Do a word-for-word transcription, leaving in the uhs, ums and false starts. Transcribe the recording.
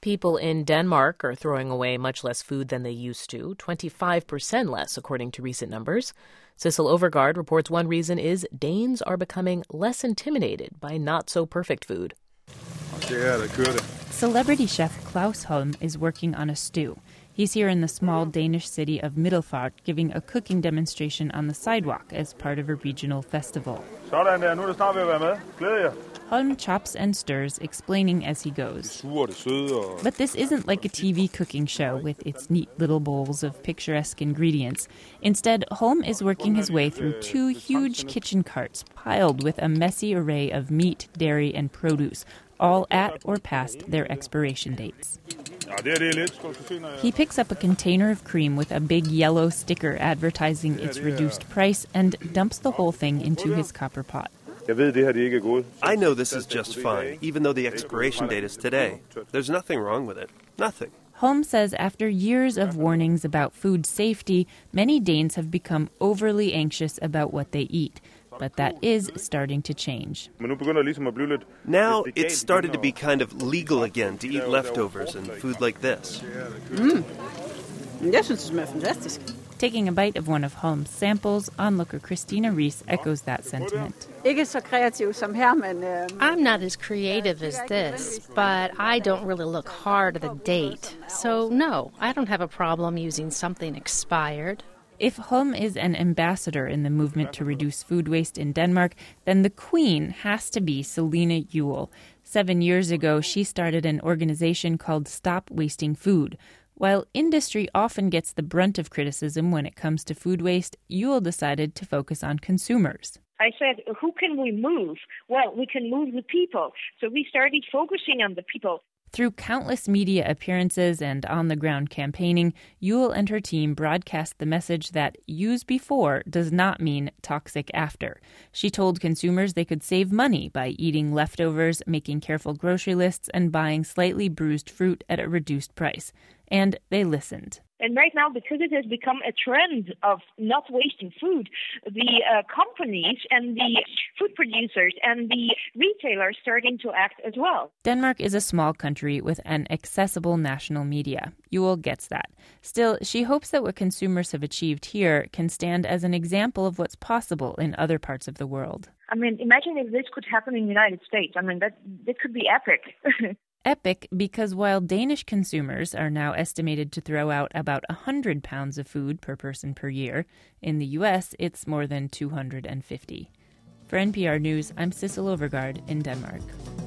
People in Denmark are throwing away much less food than they used to, twenty-five percent less, according to recent numbers. Sissel Overgaard reports one reason is Danes are becoming less intimidated by not-so-perfect food. Celebrity chef Klaus Holm is working on a stew. He's here in the small Danish city of Middelfart giving a cooking demonstration on the sidewalk as part of a regional festival. Holm chops and stirs, explaining as he goes. But this isn't like a T V cooking show with its neat little bowls of picturesque ingredients. Instead, Holm is working his way through two huge kitchen carts piled with a messy array of meat, dairy, and produce, all at or past their expiration dates. He picks up a container of cream with a big yellow sticker advertising its reduced price and dumps the whole thing into his copper pot. I know this is just fine, even though the expiration date is today. There's nothing wrong with it. Nothing. Holm says after years of warnings about food safety, many Danes have become overly anxious about what they eat. But that is starting to change. Now it's started to be kind of legal again to eat leftovers and food like this. Mm. Jeg synes, det smager fantastisk. Taking a bite of one of Holm's samples, onlooker Christina Rees echoes that sentiment. I'm not as creative as this, but I don't really look hard at the date. So no, I don't have a problem using something expired. If Holm is an ambassador in the movement to reduce food waste in Denmark, then the queen has to be Selina Juul. Seven years ago, she started an organization called Stop Wasting Food. While industry often gets the brunt of criticism when it comes to food waste, Juul decided to focus on consumers. I said, who can we move? Well, we can move the people. So we started focusing on the people. Through countless media appearances and on-the-ground campaigning, Juul and her team broadcast the message that use before does not mean toxic after. She told consumers they could save money by eating leftovers, making careful grocery lists, and buying slightly bruised fruit at a reduced price. And they listened. And right now, because it has become a trend of not wasting food, the uh, companies and the food producers and the retailers starting to act as well. Denmark is a small country with an accessible national media. Juul gets that. Still, she hopes that what consumers have achieved here can stand as an example of what's possible in other parts of the world. I mean, imagine if this could happen in the United States. I mean, that, that could be epic. Epic because while Danish consumers are now estimated to throw out about one hundred pounds of food per person per year, in the U S it's more than two hundred fifty. For N P R News, I'm Sissel Overgaard in Denmark.